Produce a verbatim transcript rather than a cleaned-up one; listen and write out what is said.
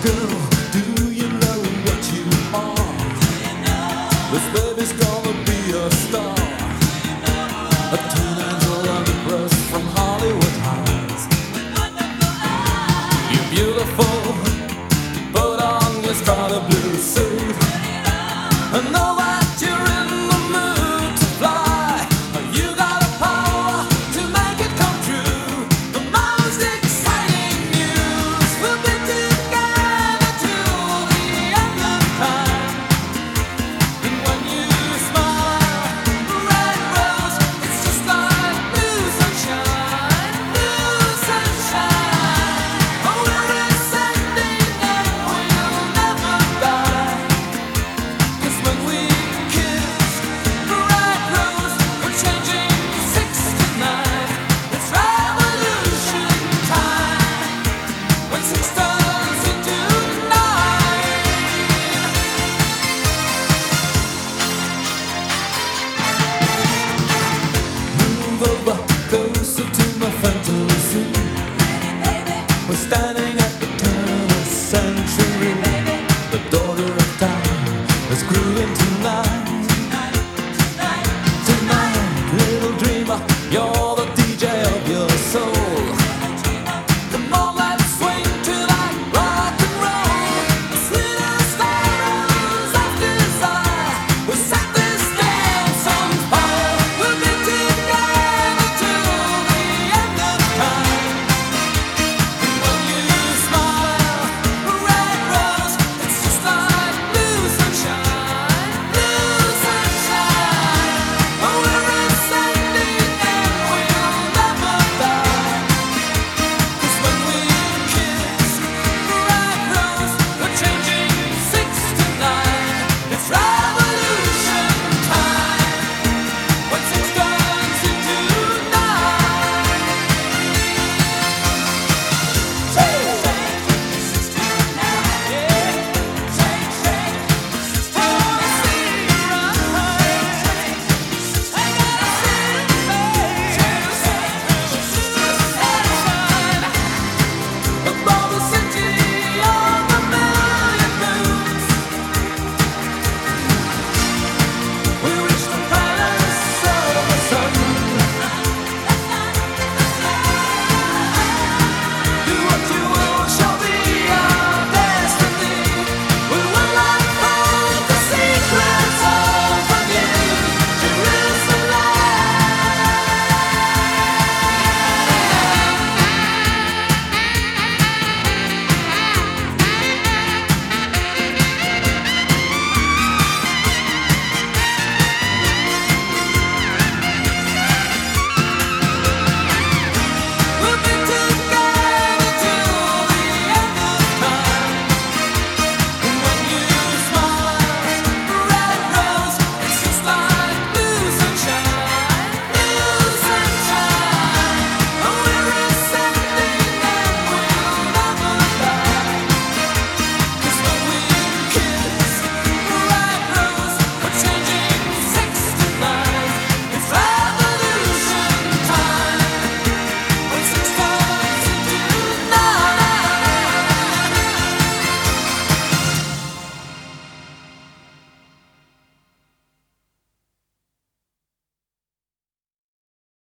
girl, do you know what you are? This baby's gonna be a star, a teen angel on the press from Hollywood Heights. You're beautiful, put on your Strata blue suit. I know that you're in the mood to fly. You got a power to make it come true. The most exciting news, we'll be together till the end of time. And when you smile, red rose, it's just like blue sunshine, blue sunshine. Oh, we're ascending and we'll never die. 'Cause when we kiss, red rose, we're changing six to nine. It's revolution time. When six turns into nine. Move over closer to my fantasy. We're standing at the turn of century.